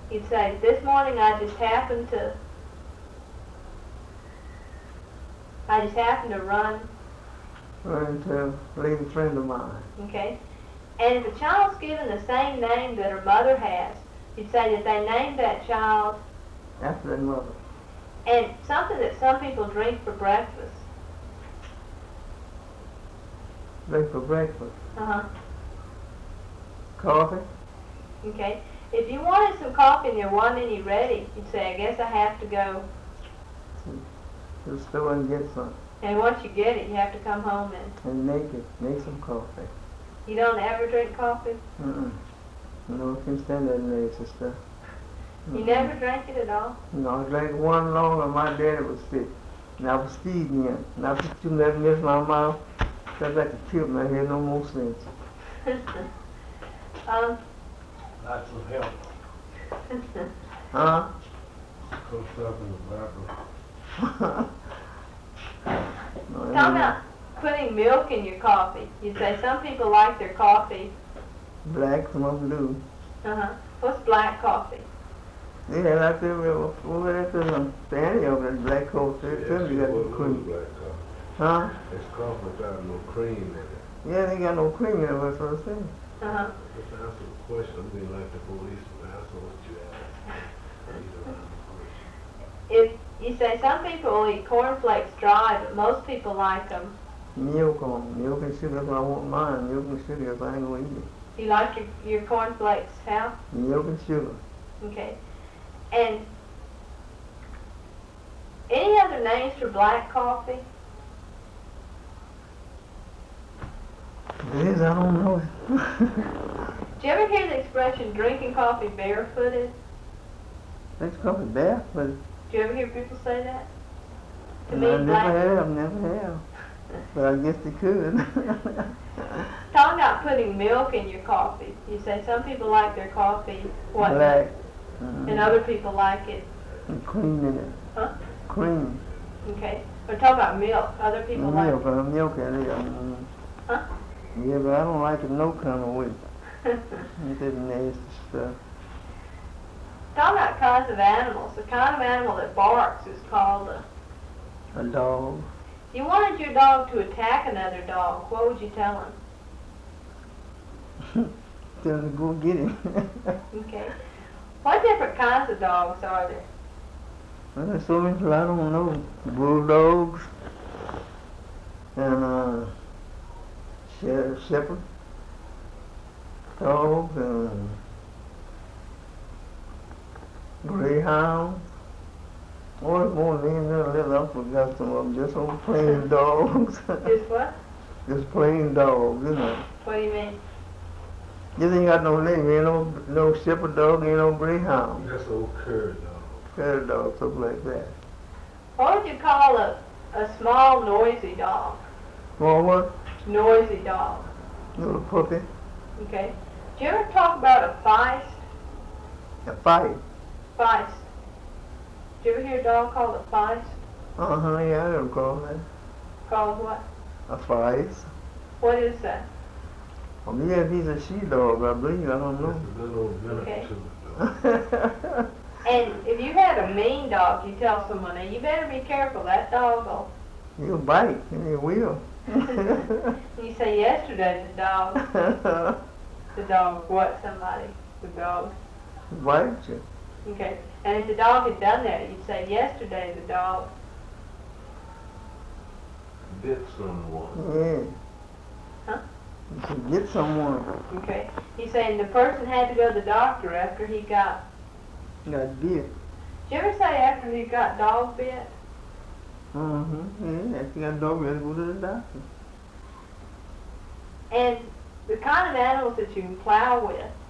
You'd say, this morning I just happened to run. Run to a lady friend of mine. Okay. And if a child's given the same name that her mother has, you'd say that they named that child After their mother. and something that some people drink for breakfast. Drink for breakfast. Uh-huh. Coffee. Okay. If you wanted some coffee and there wasn't any ready, you'd say, I guess I have to go. To the store and get some. And once you get it, you have to come home And make some coffee. you don't ever drink coffee? No, I can't stand that nasty stuff. You never drank it at all? No, I drank one long and my daddy was sick. And I was feeding him. And I was shooting that mess in my mouth. I like to kill my head, no more sense. Lots of help. Huh? Cooked up in the bathroom. No, Talk about putting milk in your coffee. You'd say some people like their coffee. Black, some of them do. Uh-huh. What's black coffee? Yeah, like they were over there to some fanny over there, black coffee. They certainly got the cream. Black coffee. Huh? It's coffee without no cream in it. Yeah, they got no cream in it, that's what I'm saying. Uh-huh. Just answer the question. I'm being like the policeman. Answer what you ask. Either answer the question. If you say some people will eat cornflakes dry, but most people like them. Milk on 'em. Milk and sugar, that's what I want mine. Milk and sugar, if I ain't gonna eat it. You like your cornflakes how? Milk and sugar. Okay. And any other names for black coffee? It is, I don't know it. Did you ever hear the expression drinking coffee barefooted? That's coffee bath, but Did you ever hear people say that? To I me, never have. But I guess they could. Talking about putting milk in your coffee. You say some people like their coffee what? Black. And other people like it. And cream in it. Huh? Cream. Okay. We're talking about milk. Other people like Milk, milk in it. Huh? Yeah, but I don't like it no kind of way. It's that nasty stuff. Talking about kinds of animals. The kind of animal that barks is called A dog. If you wanted your dog to attack another dog, what would you tell him? Tell him to go get him. Okay. What different kinds of dogs are there? Well, there's so many, I don't know. Bulldogs and shepherd dogs and greyhound. Oh, there's more names than that. I forgot some of them. Just old plain dogs. Just what? Just plain dogs, you know. What do you mean? Just ain't got no name. Ain't no shepherd dog, ain't no greyhound. That's old cur dog. Cur dog, something like that. What would you call a small noisy dog? Well, what? Noisy dog. Little puppy. Okay. Do you ever talk about a feist? A fight. Feist. Did you ever hear a dog called a feist? Uh-huh, yeah, I don't call that. Called what? A fight. What is that? Well, yeah, if he's a she-dog, I believe. I don't That's know. a good old villain Okay. to it, dog. And if you had a mean dog, you tell someone, now you better be careful, that dog will. He'll bite, and he will. You say yesterday the dog what somebody, the dog. Bite you. Okay. And if the dog had done that, you'd say yesterday the dog. Bit someone. Yeah. Huh? You should get someone. Okay. He's saying the person had to go to the doctor after he got. Got bit. Did you ever say after he got dog bit? Yeah, if you got a dog, you gotta go to the doctor. And the kind of animals that you can plow with,